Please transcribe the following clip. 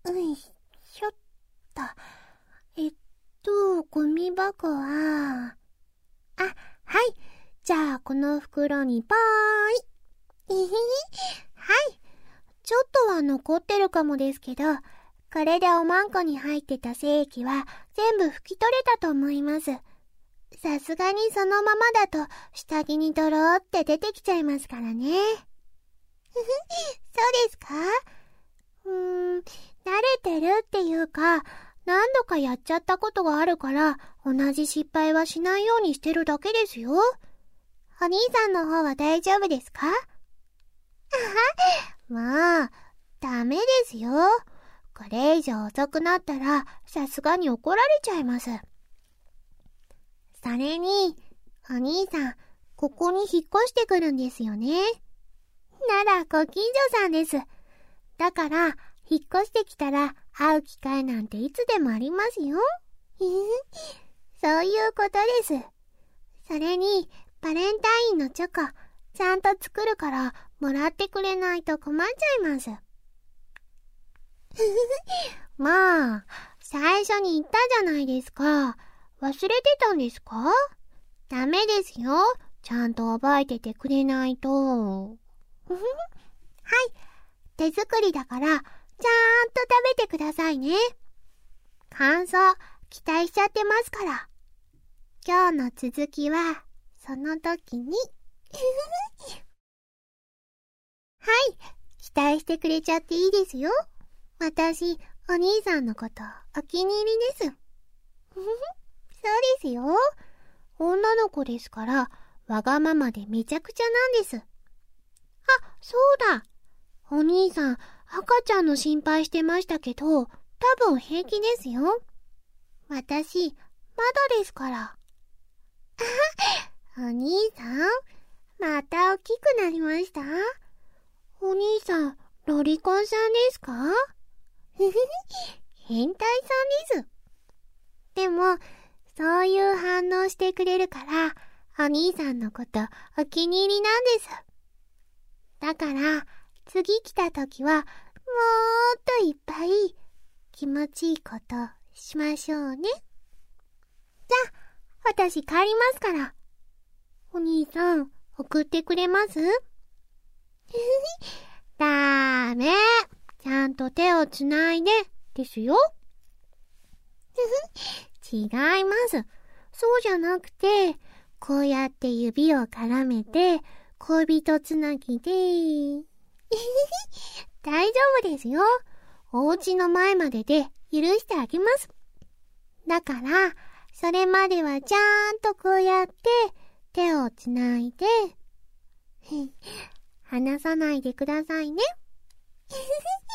いしょっと。ゴミ箱は、はい。じゃあ、この袋にぽーい。はい。ちょっとは残ってるかもですけど、これでおまんこに入ってた精液は全部拭き取れたと思います。さすがにそのままだと下着にドローって出てきちゃいますからね。そうですか？慣れてるっていうか、何度かやっちゃったことがあるから、同じ失敗はしないようにしてるだけですよ。お兄さんの方は大丈夫ですか？まあ、ダメですよ。これ以上遅くなったら、さすがに怒られちゃいます。それに、お兄さん、ここに引っ越してくるんですよね。なら、ご近所さんです。だから、引っ越してきたら、会う機会なんていつでもありますよ。そういうことです。それに、バレンタインのチョコ、ちゃんと作るから、もらってくれないと困っちゃいます。まあ、最初に言ったじゃないですか。忘れてたんですか？ダメですよ。ちゃんと覚えててくれないと。はい。手作りだから、ちゃんと食べてくださいね。感想、期待しちゃってますから。今日の続きは、その時に。はい。期待してくれちゃっていいですよ。私、お兄さんのこと、お気に入りです。そうですよ。女の子ですから、わがままでめちゃくちゃなんです。そうだ。お兄さん、赤ちゃんの心配してましたけど、多分平気ですよ。私、まだですから。お兄さん、また大きくなりました？お兄さん、ロリコンさんですか？変態さんです。でも、そういう反応してくれるから、お兄さんのことお気に入りなんです。だから、次来た時は、もっといっぱい気持ちいいことしましょうね。じゃあ、私帰りますから。お兄さん、送ってくれます？ダメ。ちゃんと手をつないで、ですよ。違います。そうじゃなくて、こうやって指を絡めて、恋人つなぎで、大丈夫ですよ。お家の前までで許してあげます。だから、それまではちゃんとこうやって手をつないで、離さないでくださいね。